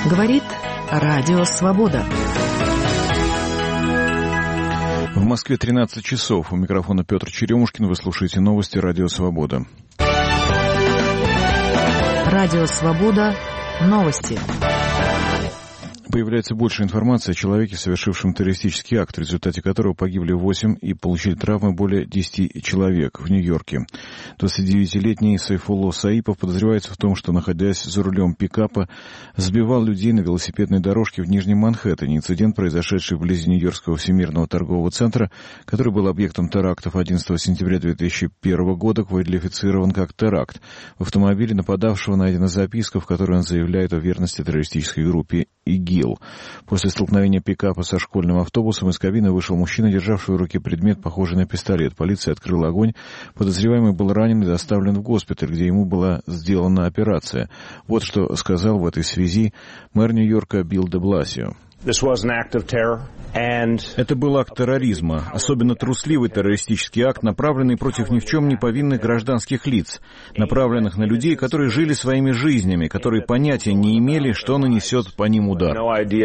Говорит Радио Свобода. В Москве 13 часов. У микрофона Петр Черемушкин. Вы слушаете новости Радио Свобода. Радио Свобода. Новости. Появляется больше информации о человеке, совершившем террористический акт, в результате которого погибли 8 и получили травмы более 10 человек в Нью-Йорке. 29-летний Сайфулло Саипов подозревается в том, что, находясь за рулем пикапа, сбивал людей на велосипедной дорожке в Нижнем Манхэттене. Инцидент, произошедший вблизи Нью-Йоркского Всемирного торгового центра, который был объектом терактов 11 сентября 2001 года, квалифицирован как теракт. В автомобиле нападавшего найдена записка, в которой он заявляет о верности террористической группе ИГИЛ. После столкновения пикапа со школьным автобусом из кабины вышел мужчина, державший в руке предмет, похожий на пистолет. Полиция открыла огонь. Подозреваемый был ранен и доставлен в госпиталь, где ему была сделана операция. Вот что сказал в этой связи мэр Нью-Йорка Билл де Бласио. Это был акт терроризма, особенно трусливый террористический акт, направленный против ни в чем не повинных гражданских лиц, направленных на людей, которые жили своими жизнями, которые понятия не имели, что нанесет по ним удар.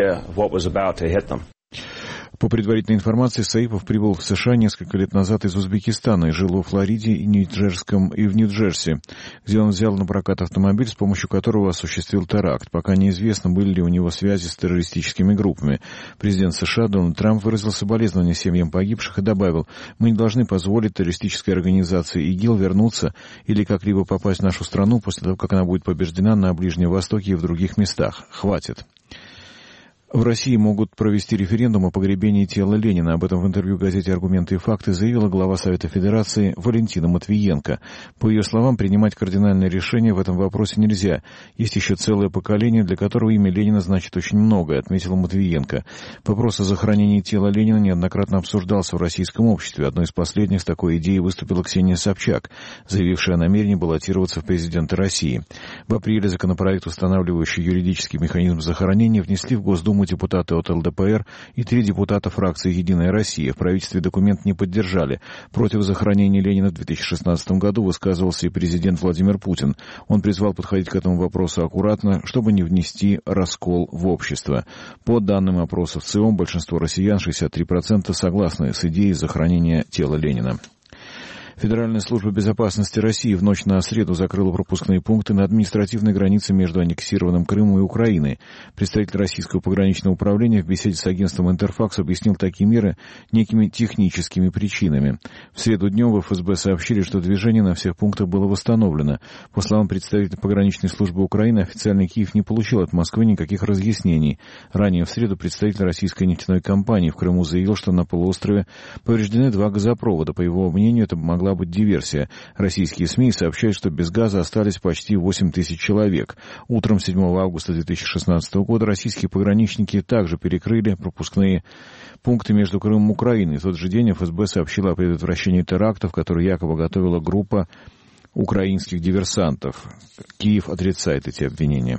По предварительной информации, Саипов прибыл в США несколько лет назад из Узбекистана и жил во Флориде и в Нью-Джерси, где он взял на прокат автомобиль, с помощью которого осуществил теракт. Пока неизвестно, были ли у него связи с террористическими группами. Президент США Дональд Трамп выразил соболезнования семьям погибших и добавил: «Мы не должны позволить террористической организации ИГИЛ вернуться или как-либо попасть в нашу страну после того, как она будет побеждена на Ближнем Востоке и в других местах. Хватит». В России могут провести референдум о погребении тела Ленина. Об этом в интервью газете «Аргументы и факты» заявила глава Совета Федерации Валентина Матвиенко. По ее словам, принимать кардинальные решения в этом вопросе нельзя. Есть еще целое поколение, для которого имя Ленина значит очень многое, отметила Матвиенко. Вопрос о захоронении тела Ленина неоднократно обсуждался в российском обществе. Одной из последних с такой идеей выступила Ксения Собчак, заявившая о намерении баллотироваться в президенты России. В апреле законопроект, устанавливающий юридический механизм захоронения, внесли в Госдуму депутаты от ЛДПР и 3 депутата фракции «Единая Россия». В правительстве документ не поддержали. Против захоронения Ленина в 2016 году высказывался и президент Владимир Путин. Он призвал подходить к этому вопросу аккуратно, чтобы не внести раскол в общество. По данным опросов ЦИОМ, большинство россиян, 63%, согласны с идеей захоронения тела Ленина. Федеральная служба безопасности России в ночь на среду закрыла пропускные пункты на административной границе между аннексированным Крымом и Украиной. Представитель российского пограничного управления в беседе с агентством «Интерфакс» объяснил такие меры некими техническими причинами. В среду днем в ФСБ сообщили, что движение на всех пунктах было восстановлено. По словам представителя пограничной службы Украины, официальный Киев не получил от Москвы никаких разъяснений. Ранее в среду представитель российской нефтяной компании в Крыму заявил, что на полуострове повреждены 2 газопровода. По его мнению, это могла быть диверсия. Российские СМИ сообщают, что без газа остались почти 8 тысяч человек. Утром 7 августа 2016 года российские пограничники также перекрыли пропускные пункты между Крымом и Украиной. В тот же день ФСБ сообщила о предотвращении терактов, которые якобы готовила группа украинских диверсантов. Киев отрицает эти обвинения.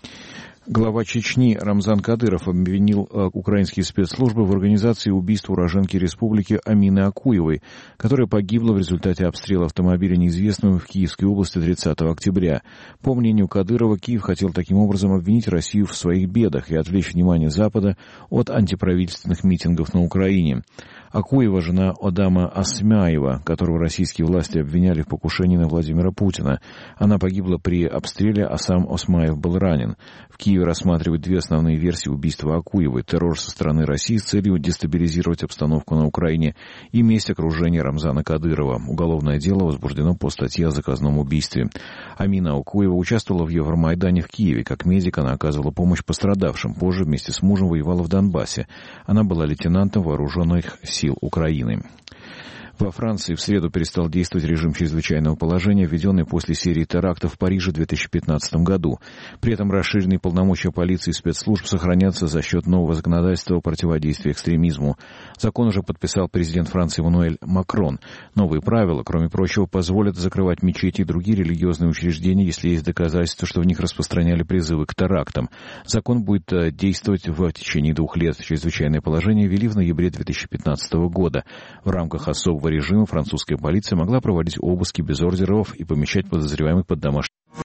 Глава Чечни Рамзан Кадыров обвинил украинские спецслужбы в организации убийства уроженки республики Амины Акуевой, которая погибла в результате обстрела автомобиля неизвестным в Киевской области 30 октября. По мнению Кадырова, Киев хотел таким образом обвинить Россию в своих бедах и отвлечь внимание Запада от антиправительственных митингов на Украине. Акуева — жена Одама Осмаева, которого российские власти обвиняли в покушении на Владимира Путина. Она погибла при обстреле, а сам Осмаев был ранен. В Киеве рассматривают 2 основные версии убийства Акуевой: террор со стороны России с целью дестабилизировать обстановку на Украине и месть окружения Рамзана Кадырова. Уголовное дело возбуждено по статье о заказном убийстве. Амина Акуева участвовала в Евромайдане в Киеве. Как медик она оказывала помощь пострадавшим. Позже вместе с мужем воевала в Донбассе. Она была лейтенантом вооруженных сил Украины. Во Франции в среду перестал действовать режим чрезвычайного положения, введенный после серии терактов в Париже в 2015 году. При этом расширенные полномочия полиции и спецслужб сохранятся за счет нового законодательства о противодействии экстремизму. Закон уже подписал президент Франции Эммануэль Макрон. Новые правила, кроме прочего, позволят закрывать мечети и другие религиозные учреждения, если есть доказательства, что в них распространяли призывы к терактам. Закон будет действовать в течение 2 лет. Чрезвычайное положение ввели в ноябре 2015 года. В рамках особого режима французская полиция могла проводить обыски без ордеров и помещать подозреваемых под домашний